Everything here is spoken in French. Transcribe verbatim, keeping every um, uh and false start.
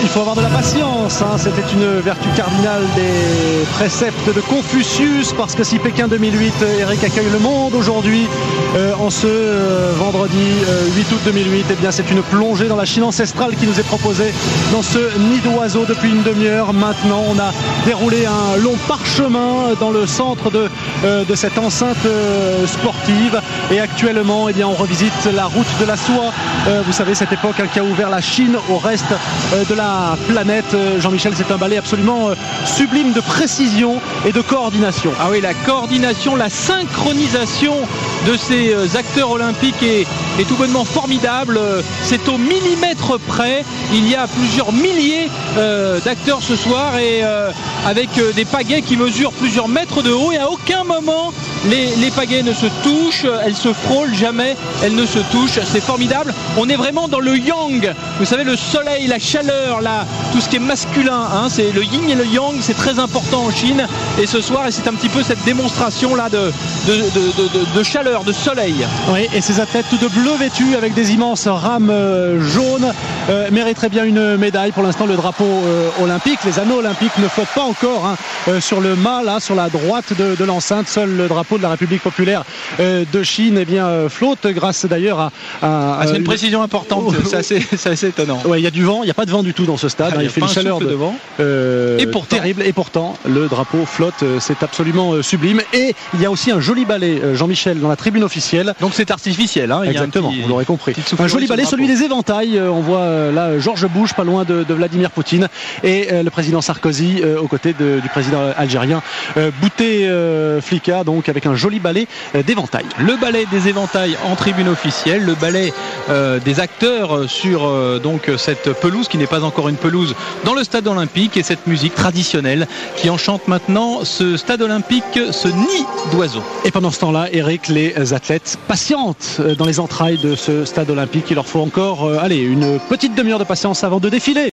Il faut avoir de la patience, hein. C'était une vertu cardinale des préceptes de Confucius, parce que si Pékin deux mille huit, Eric, accueille le monde aujourd'hui, euh, en ce euh, vendredi euh, huit août deux mille huit, eh bien c'est une plongée dans la Chine ancestrale qui nous est proposée dans ce nid d'oiseaux depuis une demi-heure. Maintenant, on a déroulé un long parchemin dans le centre de, euh, de cette enceinte euh, sportive, et actuellement, eh bien, on revisite la route de la soie. Euh, vous savez, cette époque hein, qui a ouvert la Chine au reste euh, de la planète. Euh, Jean-Michel, c'est un ballet absolument euh, sublime de précision et de coordination. Ah oui, la coordination, la synchronisation de ces euh, acteurs olympiques est, est tout bonnement formidable. C'est au millimètre près. Il y a plusieurs milliers euh, d'acteurs ce soir, et euh, avec euh, des pagaies qui mesurent plusieurs mètres de haut, et à aucun moment les, les pagaies ne se touchent, elles se frôlent, jamais elles ne se touchent. C'est formidable. On est vraiment dans le yang. Vous savez, le soleil, la chaleur, la, tout ce qui est masculin, hein, c'est le yin et le yang, c'est très important en Chine. Et ce soir, c'est un petit peu cette démonstration là de, de, de, de, de chaleur, de soleil. Oui, et ces athlètes tout de bleu vêtus avec des immenses rames euh, jaunes euh, mériteraient bien une médaille. Pour l'instant, le drapeau euh, olympique, les anneaux olympiques ne flottent pas encore hein, euh, sur le mât, là, sur la droite de, de l'enceinte. Seul le drapeau de la République populaire euh, de Chine eh bien, euh, flotte, grâce d'ailleurs à... à ah, c'est une euh, précision importante, oh, c'est assez, assez étonnant. Ouais, il y a du vent, il n'y a pas de vent du tout dans ce stade. Ah, hein, il, il fait une chaleur de, de vent. Euh, et pourtant. terrible, et pourtant le drapeau flotte, c'est absolument euh, sublime. Et il y a aussi un joli ballet, euh, Jean-Michel, dans la tribune officielle. Donc c'est artificiel, hein. Exactement, petit, vous l'aurez compris. Un joli ballet, celui des éventails. Euh, on voit euh, là Georges Bush, pas loin de, de Vladimir Poutine, et euh, le président Sarkozy euh, aux côtés de, du président algérien euh, Bouteflika, donc avec un joli ballet euh, d'éventails. Le ballet des éventails en tribune officielle, le ballet euh, des acteurs sur euh, donc cette pelouse qui n'est pas encore une pelouse dans le stade olympique, et cette musique traditionnelle qui enchante maintenant ce stade olympique, ce nid d'oiseaux. Et pendant ce temps-là, Eric, les athlètes patientent dans les entrailles de ce stade olympique. Il leur faut encore euh, allez, une petite demi-heure de patience avant de défiler.